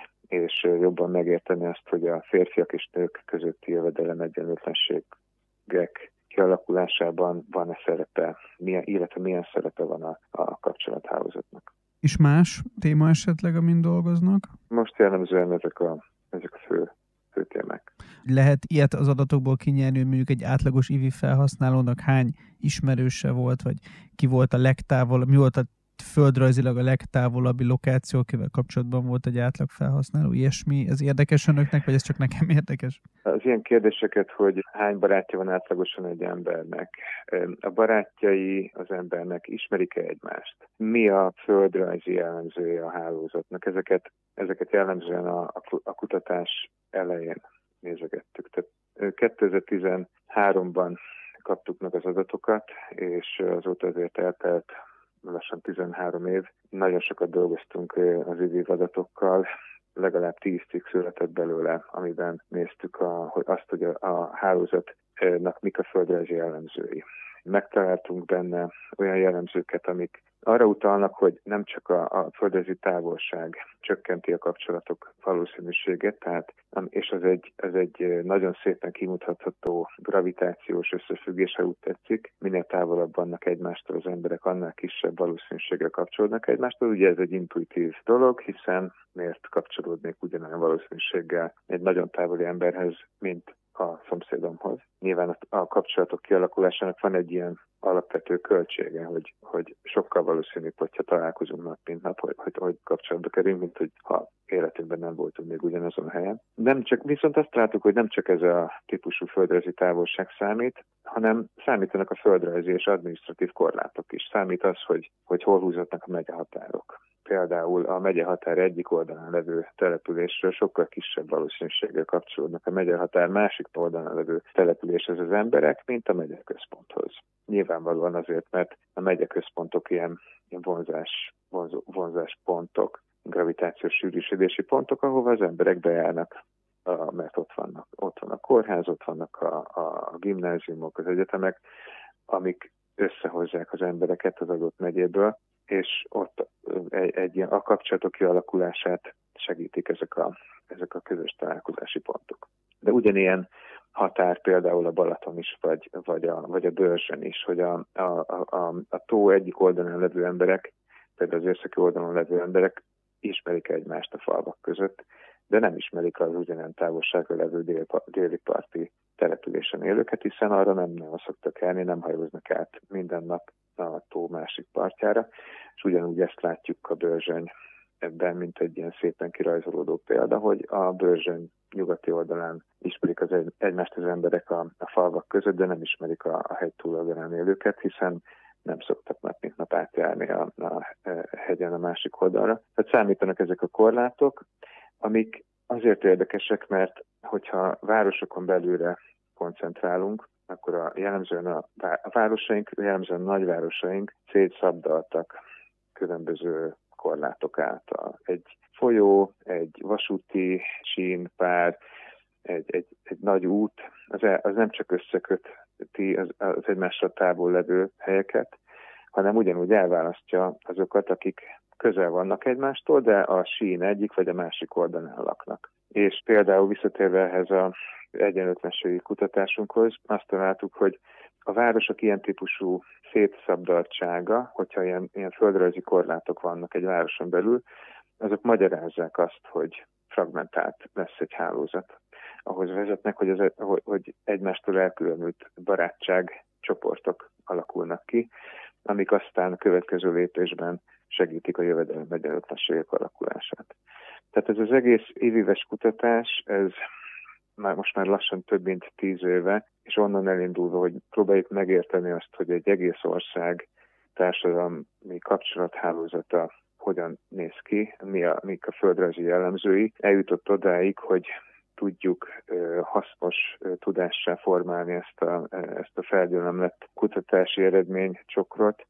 és jobban megérteni azt, hogy a férfiak és nők közötti jövedelem egyenlőtlenségek kialakulásában van-e szerepe, milyen, illetve milyen szerepe van a, a kapcsolathálózatnak. És más téma esetleg, amin dolgoznak? Most jellemzően ezek a, ezek a fő, fő témák. Lehet ilyet az adatokból kinyerni, hogy mondjuk egy átlagos i vé i vé felhasználónak hány ismerőse volt, vagy ki volt a legtávolabb, mi volt a földrajzilag a legtávolabbi lokáció, akivel kapcsolatban volt egy átlag felhasználó, ilyesmi. Ez érdekes önöknek, vagy ez csak nekem érdekes? Az ilyen kérdéseket, hogy hány barátja van átlagosan egy embernek, a barátjai az embernek ismerik-e egymást? Mi a földrajzi jellemzője a hálózatnak? Ezeket, ezeket jellemzően a, a kutatás elején nézegettük. Tehát kétezer-tizenháromban kaptuk meg az adatokat, és azóta azért eltelt lassan tizenhárom év. Nagyon sokat dolgoztunk az i vé i vé adatokkal, legalább tíz cikk született belőle, amiben néztük a, hogy azt, hogy a, a hálózatnak mik a földrajzi jellemzői. Megtaláltunk benne olyan jellemzőket, amik arra utalnak, hogy nem csak a, a földrajzi távolság csökkenti a kapcsolatok valószínűségét, tehát, és az egy, az egy nagyon szépen kimutatható gravitációs összefüggés, ha úgy tetszik. Minél távolabb vannak egymástól az emberek, annál kisebb valószínűséggel kapcsolódnak egymástól. Ugye ez egy intuitív dolog, hiszen miért kapcsolódnék ugyanolyan valószínűséggel egy nagyon távoli emberhez, mint a szomszédomhoz. Nyilván a kapcsolatok kialakulásának van egy ilyen alapvető költsége, hogy, hogy sokkal valószínűbb, hogyha találkozunk nap, mint nap, hogy, hogy, hogy kapcsolatba kerülünk, mint hogy ha életünkben nem voltunk még ugyanazon a helyen. Nem csak, viszont azt láttuk, hogy nem csak ez a típusú földrajzi távolság számít, hanem számítanak a földrajzi és adminisztratív korlátok is. Számít az, hogy, hogy hol húzhatnak a megyehatárok. Például a megyehatár egyik oldalán levő településről sokkal kisebb valószínűséggel kapcsolódnak a megyehatár másik oldalán levő településhez az emberek, mint a megyeközponthoz. Nyilvánvalóan azért, mert a megyeközpontok ilyen, ilyen vonzás, vonzó, vonzáspontok, gravitációs sűrűsödési pontok, ahova az emberek bejárnak, a, mert ott vannak, ott van a kórház, ott vannak a, a gimnáziumok, az egyetemek, amik összehozzák az embereket az adott megyéből, és ott egy, egy ilyen a kapcsolatok kialakulását segítik ezek a, ezek a közös találkozási pontok. De ugyanilyen határ például a Balaton is, vagy, vagy, a, vagy a Börzsön is, hogy a, a, a, a tó egyik oldalon levő emberek, például az északi oldalon levő emberek ismerik egymást a falvak között, de nem ismerik az ugyanilyen távolságra levő dél, déli parti településen élőket, hiszen arra nem nagyon szoktak elni, nem hajóznak át minden nap a tó másik partjára, és ugyanúgy ezt látjuk a Börzsöny ebben, mint egy ilyen szépen kirajzolódó példa, hogy a Börzsöny nyugati oldalán ismerik az egy, egymást az emberek a, a falvak között, de nem ismerik a, a hegy túloldalán élőket, hiszen nem szoktak nap mint nap átjárni a, a hegyen a másik oldalra. Tehát számítanak ezek a korlátok, amik azért érdekesek, mert hogyha városokon belülre koncentrálunk, akkor a jellemzően a, a városaink, jellemzően a nagyvárosaink szétszabdaltak különböző korlátok által. Egy folyó, egy vasúti sínpár, egy, egy, egy nagy út, az, az nem csak összeköti az, az egymással távol levő helyeket, hanem ugyanúgy elválasztja azokat, akik közel vannak egymástól, de a sín egyik vagy a másik oldalán laknak. És például visszatérve ehhez az egyenlőtlenségi kutatásunkhoz, azt találtuk, hogy a városok ilyen típusú szétszabdaltsága, hogyha ilyen, ilyen földrajzi korlátok vannak egy városon belül, azok magyarázzák azt, hogy fragmentált lesz egy hálózat. Ahhoz vezetnek, hogy, az, hogy egymástól elkülönült barátság csoportok alakulnak ki, amik aztán a következő lépésben segítik a jövedelem egyenlőtlenségek alakulását. Tehát ez az egész évéves kutatás, ez már most már lassan több mint tíz éve, és onnan elindulva, hogy próbáljuk megérteni azt, hogy egy egész ország társadalmi kapcsolathálózata hogyan néz ki, mi a, mik a földrajzi jellemzői, eljutott odáig, hogy tudjuk ö, hasznos ö, tudássá formálni ezt a, ezt a felgyülemlett kutatási eredménycsokrot,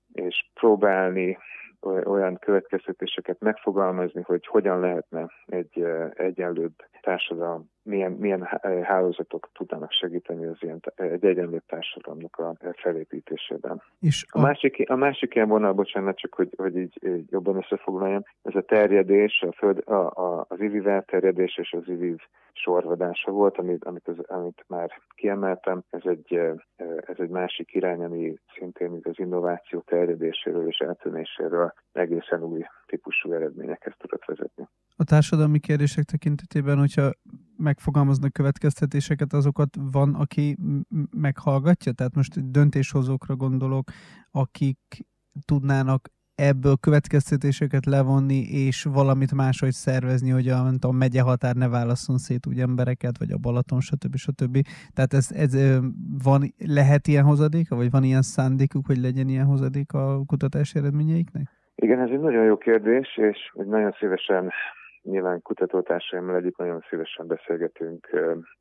és próbálni olyan következtetéseket megfogalmazni, hogy hogyan lehetne egy egyenlőbb társadalom, milyen, milyen hálózatok tudnának segíteni az ilyen, egy egyenlőbb társadalomnak a felépítésében. És a... A, másik, a másik ilyen vonal, bocsánat, csak hogy, hogy így, így jobban összefoglaljam, ez a terjedés, a föld, a, a, az iviv elterjedés és az iviv sorvadása volt, amit, amit, az, amit már kiemeltem. Ez egy, ez egy másik irány, ami szintén az innováció terjedéséről és eltűnéséről egészen új típusú eredményekhez tudott vezetni. A társadalmi kérdések tekintetében, hogyha megfogalmaznak következtetéseket, azokat van, aki meghallgatja? Tehát most döntéshozókra gondolok, akik tudnának ebből következtetéseket levonni, és valamit máshogy szervezni, hogy a, a megyehatár ne válasszon szét úgy embereket, vagy a Balaton, stb. stb. Tehát ez, ez van, lehet ilyen hozadéka, vagy van ilyen szándékuk, hogy legyen ilyen hozadék a kutatási eredményeiknek? Igen, ez egy nagyon jó kérdés, és nagyon szívesen, nyilván kutatótársaimmal együtt nagyon szívesen beszélgetünk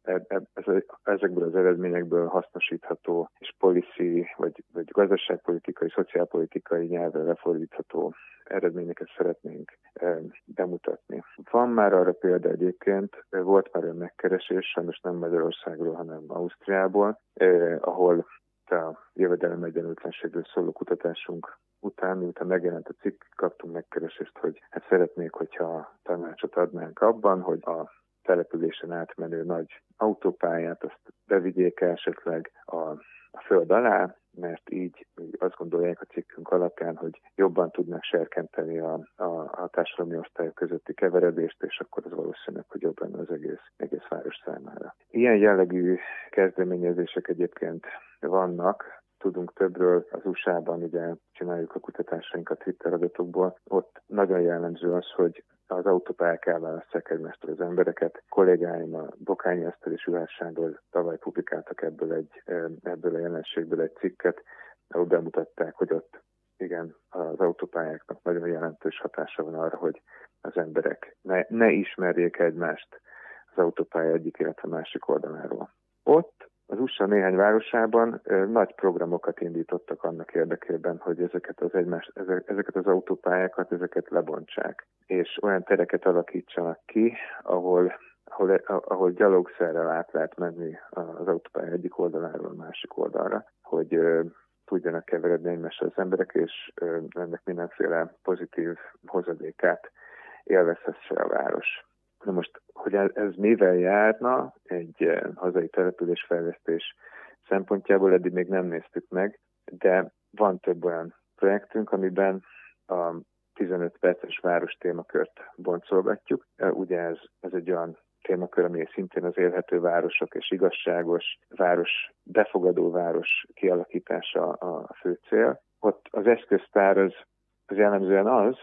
ezekből az eredményekből hasznosítható és policy, vagy, vagy gazdaságpolitikai, szociálpolitikai nyelvre lefordítható eredményeket szeretnénk bemutatni. Van már arra példa egyébként, volt már olyan megkeresés, sajnos nem Magyarországról, hanem Ausztriából, ahol a jövedelem egyenlőtlenségről szóló kutatásunk után, miután megjelent a cikk, kaptunk megkeresést, hogy hát szeretnék, hogyha tanácsot adnánk abban, hogy a településen átmenő nagy autópályát azt bevigyék esetleg a, a föld alá, mert így, így azt gondolják a cikkünk alapján, hogy jobban tudnak serkenteni a, a, a társadalmi osztályok közötti keveredést, és akkor az valószínűleg, hogy jobb lenne az egész, egész város számára. Ilyen jellegű kezdeményezések egyébként vannak, tudunk többről, az u es á-ban ugye csináljuk a kutatásainkat Twitter adatokból. Ott nagyon jellemző az, hogy az autópályák elválasztják egymástól az embereket. Kollégáim a Bokányi Eszter és Üvás Sándor tavaly publikáltak ebből, egy, ebből a jelenségből egy cikket, ahol bemutatták, hogy ott igen, az autópályáknak nagyon jelentős hatása van arra, hogy az emberek ne, ne ismerjék egymást az autópálya egyik, illetve másik oldaláról. Ott az u es á néhány városában ö, nagy programokat indítottak annak érdekében, hogy ezeket az, egymás, ezeket az autópályákat, ezeket lebontsák, és olyan tereket alakítsanak ki, ahol, ahol, ahol gyalogszerrel át lehet menni az autópálya egyik oldaláról a másik oldalra, hogy ö, tudjanak keveredni egymással az emberek, és ö, ennek mindenféle pozitív hozadékát élvezhesse a város. Na most, hogy ez mivel járna egy hazai településfejlesztés szempontjából, eddig még nem néztük meg, de van több olyan projektünk, amiben a tizenöt perces város témakört boncolgatjuk. Ugye ez, ez egy olyan témakör, ami szintén az élhető városok és igazságos város, befogadó város kialakítása a fő cél. Ott az eszköztár az, az jellemzően az,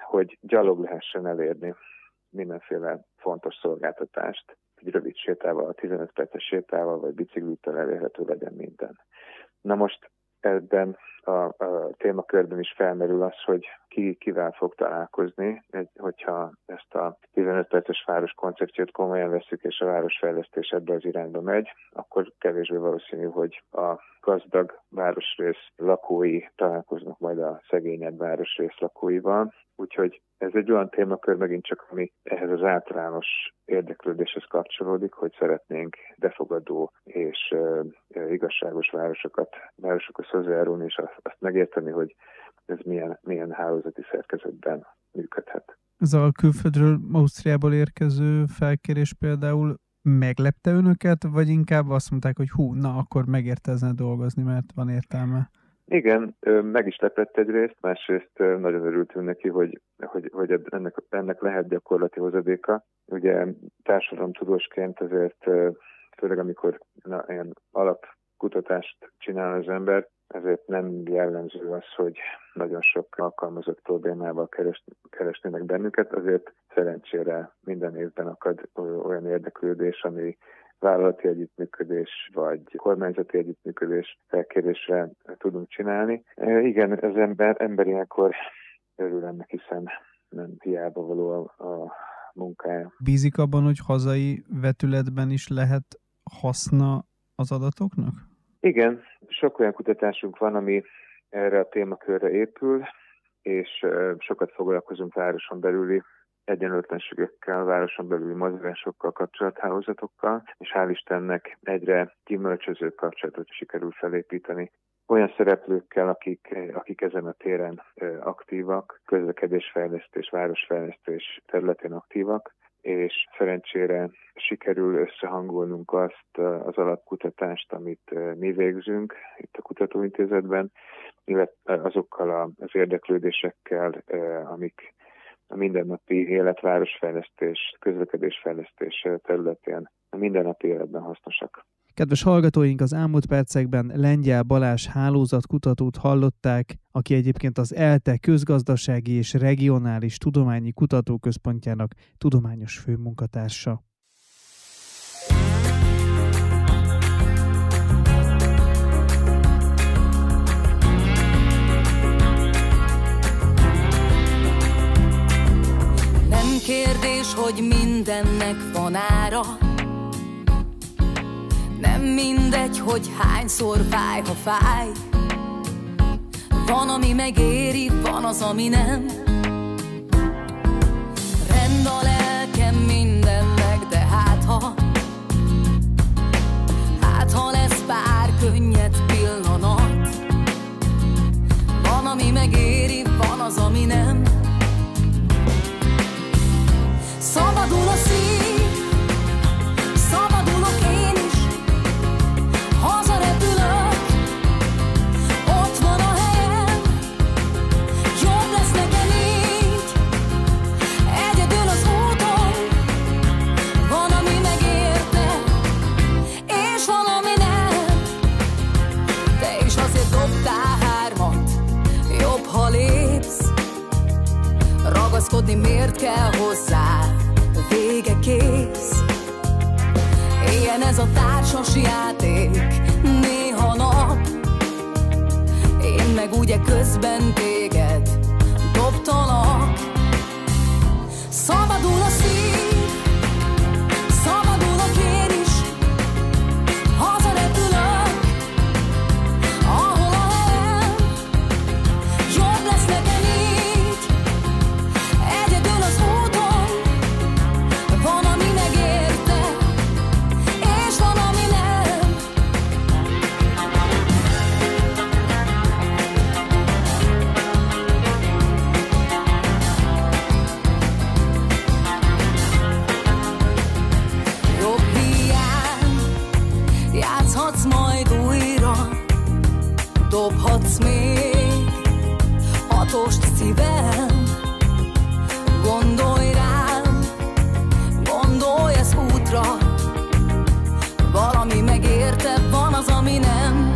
hogy gyalog lehessen elérni mindenféle fontos szolgáltatást, egy rövid sétával, tizenöt perces sétával, vagy biciklivel elérhető legyen minden. Na most ebben a, a témakörben is felmerül az, hogy ki kivel fog találkozni, egy, hogyha ezt a tizenöt perces város koncepciót komolyan veszük, és a városfejlesztés ebbe az irányba megy, akkor kevésbé valószínű, hogy a gazdag városrész lakói találkoznak majd a szegényebb városrész lakóival. Úgyhogy ez egy olyan témakör megint csak, ami ehhez az általános érdeklődéshez kapcsolódik, hogy szeretnénk befogadó és uh, igazságos városokat, városokhoz hozzájárulni, és azt, azt megérteni, hogy ez milyen, milyen hálózati szerkezetben működhet. Ez a külföldről, Ausztriából érkező felkérés például meglepte önöket, vagy inkább azt mondták, hogy hú, na akkor megérte ezen dolgozni, mert van értelme? Igen, meg is lepett egyrészt, másrészt nagyon örültünk neki, hogy, hogy, hogy ennek, ennek lehet gyakorlati hozadéka. Ugye társadalomtudósként azért, főleg amikor na, ilyen alapkutatást csinál az ember, ezért nem jellemző az, hogy nagyon sok alkalmazott problémával keres, keresnének bennünket, azért szerencsére minden évben akad olyan érdeklődés, ami vállalati együttműködés, vagy kormányzati együttműködés felkérésre tudunk csinálni. E, igen, az ember, ember ilyenkor örül ennek, hiszen nem hiába való a, a munkája. Bízik abban, hogy hazai vetületben is lehet haszna az adatoknak? Igen, sok olyan kutatásunk van, ami erre a témakörre épül, és sokat foglalkozunk városon belüli egyenlőtlenségekkel, városon belüli mozgásokkal, kapcsolathálózatokkal, és hál' Istennek egyre gyümölcsöző kapcsolatot sikerül felépíteni olyan szereplőkkel, akik, akik ezen a téren aktívak, közlekedésfejlesztés, városfejlesztés területén aktívak, és szerencsére sikerül összehangolnunk azt az alapkutatást, amit mi végzünk itt a kutatóintézetben, illetve azokkal az érdeklődésekkel, amik a mindennapi élet, városfejlesztés, közlekedésfejlesztés területén a mindennapi életben hasznosak. Kedves hallgatóink, az elmúlt percekben Lengyel Balázs hálózatkutatót hallották, aki egyébként az ELTE Közgazdasági és Regionális Tudományi Kutatóközpontjának tudományos főmunkatársa. Nem kérdés, hogy mindennek van ára, nem mindegy, hogy hányszor fáj, ha fáj. Van, ami megéri, van az, ami nem. Rend a lelkem mindennek, de hát ha Hát ha lesz pár könnyed pillanat. Van, ami megéri, van az, ami nem. Szabadul a szív, szabadulok én is. Hazarepülök, ott van a helyem. Jobb lesz nekem így, egyedül az úton. Van, ami megérte, és van, ami nem. Te is azért dobtál hármat, jobb, ha lépsz. Ragaszkodni miért kell hozzá, vége kész. Ilyen ez a társas játék, néha nap. Én meg ugye közben téged dobtalak. Szabadul a szív, szabadulok én is. Hazarepülök, ahol a helyem. Jobb lesz nekem így, egyedül az úton. Van, ami megérte, és van, ami nem. Jobb hiány, játszhatsz majd újra, dobhatsz még hatost szívem. Gondolj rám, gondolj az útra. Valami megérte, van az, ami nem.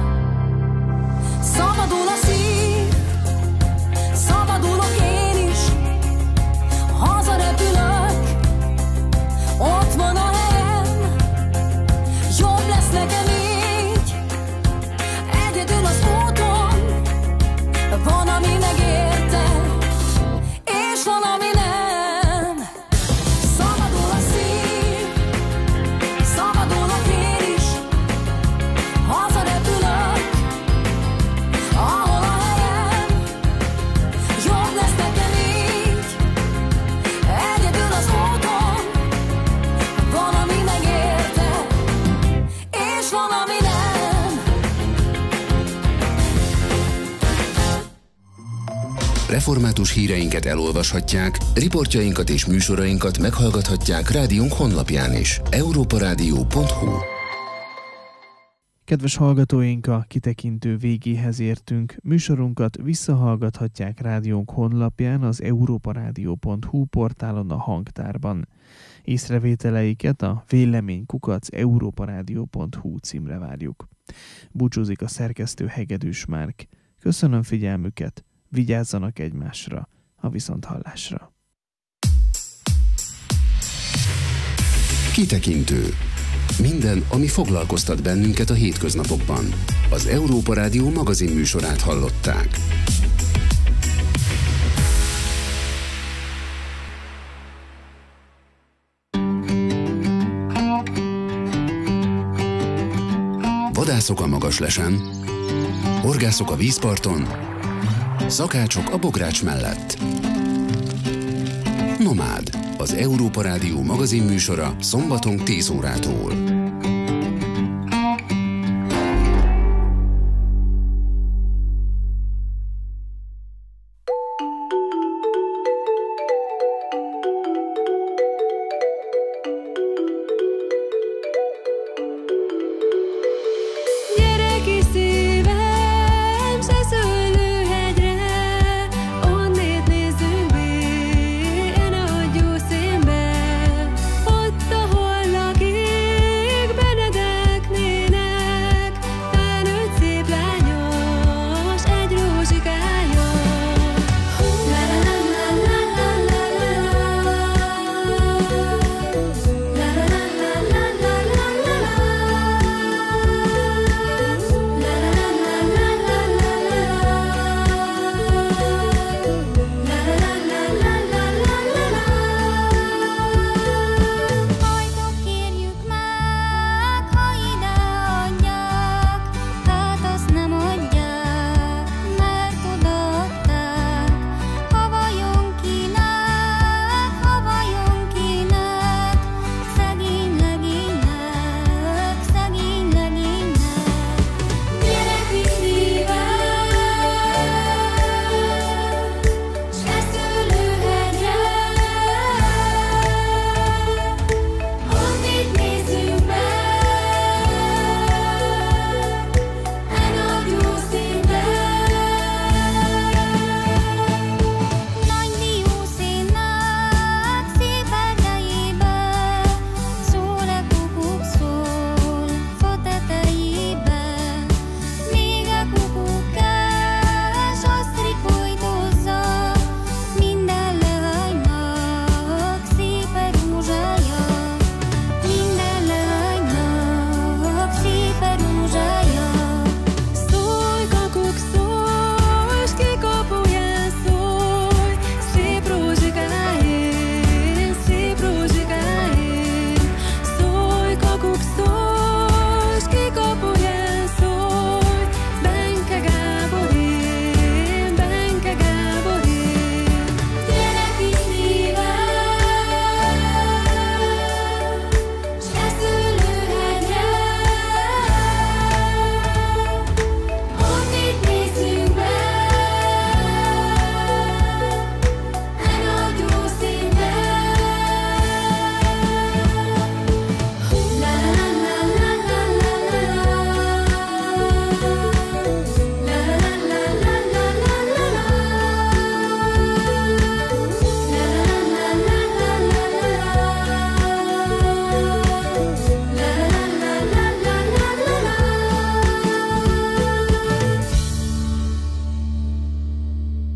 Szabadul a szív, szabadulok én is. és van, ami nem. Református híreinket elolvashatják, riportjainkat és műsorainkat meghallgathatják rádiónk honlapján is. európa rádió pont hu. Kedves hallgatóink, a kitekintő végéhez értünk. Műsorunkat visszahallgathatják rádiónk honlapján, az európa rádió pont hu portálon, a hangtárban. Észrevételeiket a vélemény kukac európa rádió pont hu címre várjuk. Búcsúzik a szerkesztő Hegedűs Márk. Köszönöm figyelmüket, vigyázzanak egymásra, a viszonthallásra. Kitekintő. Minden, ami foglalkoztat bennünket a hétköznapokban. Az Európa Rádió magazin műsorát hallották. Vadászok a Magaslesen, horgászok a vízparton, szakácsok a bogrács mellett. Nomád, az Európa Rádió magazin műsora szombaton tíz órától.